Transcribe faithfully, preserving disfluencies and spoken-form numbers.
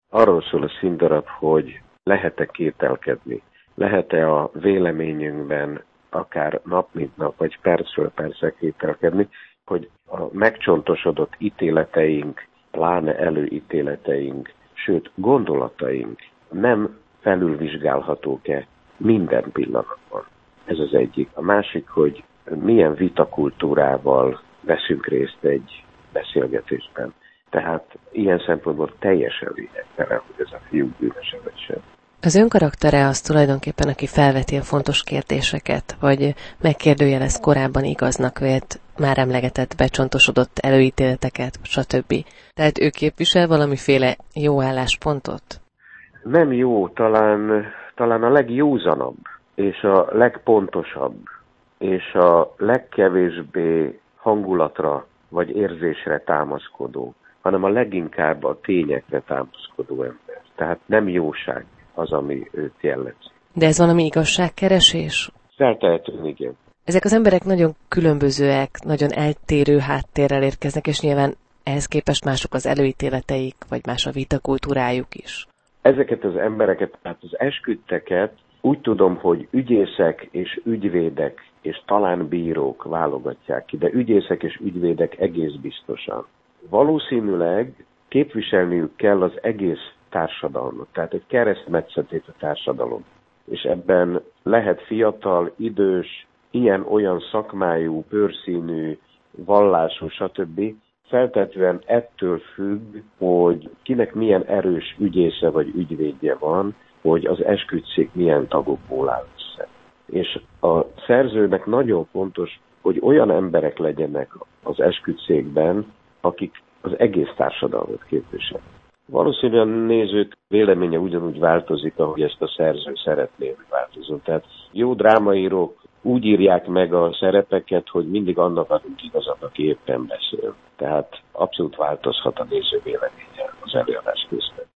Arról szól a színdarab, hogy lehet-e kételkedni, lehet-e a véleményünkben akár nap mint nap, vagy percről percre kételkedni, hogy a megcsontosodott ítéleteink, pláne előítéleteink, sőt gondolataink nem felülvizsgálhatók-e minden pillanatban. Ez az egyik. A másik, hogy milyen vitakultúrával veszünk részt egy beszélgetésben. Tehát ilyen szempontból teljesen lényegtelen, hogy ez a fiú bűnöse vagy sem. Az ön karaktere az tulajdonképpen, aki felveti a fontos kérdéseket, vagy megkérdőjelez korábban igaznak vélt, már emlegetett, becsontosodott előítéleteket, stb. Tehát ő képvisel valamiféle jó álláspontot? Nem jó, talán, talán a legjózanabb, és a legpontosabb, és a legkevésbé hangulatra vagy érzésre támaszkodó, hanem a leginkább a tényekre támaszkodó ember. Tehát nem jóság az, ami őt jellemzi. De ez valami igazságkeresés? Feltehetően igen. Ezek az emberek nagyon különbözőek, nagyon eltérő háttérrel érkeznek, és nyilván ehhez képest mások az előítéleteik, vagy más a vitakultúrájuk is. Ezeket az embereket, tehát az esküdteket úgy tudom, hogy ügyészek és ügyvédek, és talán bírók válogatják ki, de ügyészek és ügyvédek egész biztosan. Valószínűleg képviselniük kell az egész társadalmat, tehát egy keresztmetszetét a társadalom. És ebben lehet fiatal, idős, ilyen-olyan szakmájú, bőrszínű, vallású, stb. Feltetően ettől függ, hogy kinek milyen erős ügyésze vagy ügyvédje van, hogy az esküdtszék milyen tagokból áll össze. És a szerzőnek nagyon fontos, hogy olyan emberek legyenek az esküdtszékben, akik az egész társadalmat képviselik. Valószínűleg a nézők véleménye ugyanúgy változik, ahogy ezt a szerző szeretné, hogy változzon. Tehát jó drámaírók úgy írják meg a szerepeket, hogy mindig annak adunk igazat, aki éppen beszél. Tehát abszolút változhat a néző véleménye az előadás közben.